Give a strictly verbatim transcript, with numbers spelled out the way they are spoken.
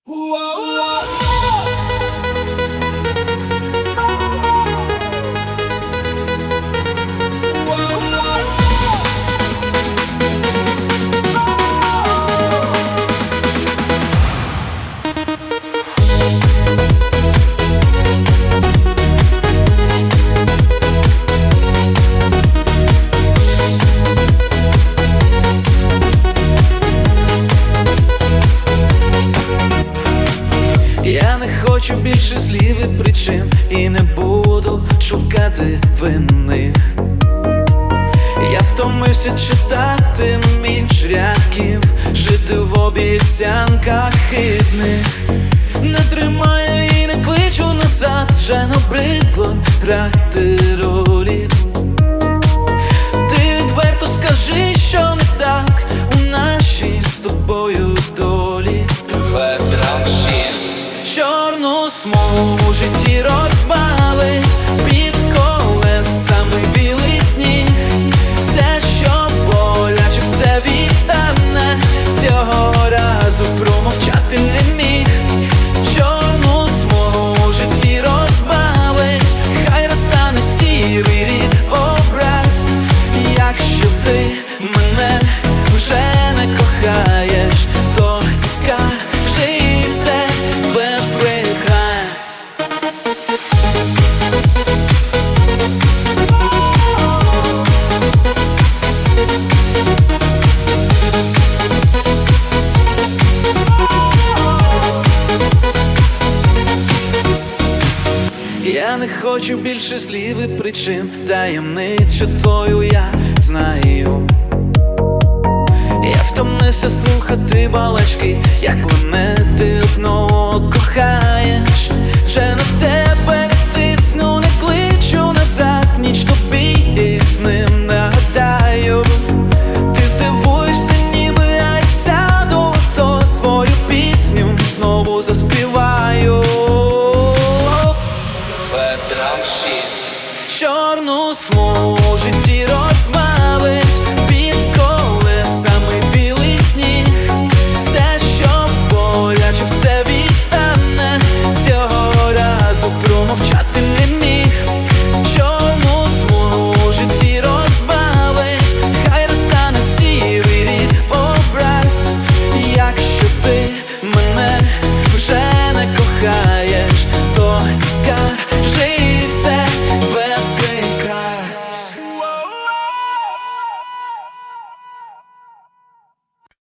Я не хочу більше слів і причин, і не буду шукати винних. Я втомився читати між рядків, жити в обіцянках хибних. Не тримаю і не кличу назад, вже набридло грати ролі. Ти відверто скажи, що не так у нашій з тобою долі. Чорну смугу в житті розбавить під колесами білий сніг. Все, що боляче, все віддане, цього разу промовчати не міг. Чорну смугу в житті розбавить, хай розтане сірий рід образ. Якщо ти мене вже не кохаєш, то скажи все без прикрас. Я не хочу більше слів і причин, таємницю твою я знаю. Я втомився слухати балачки, як планети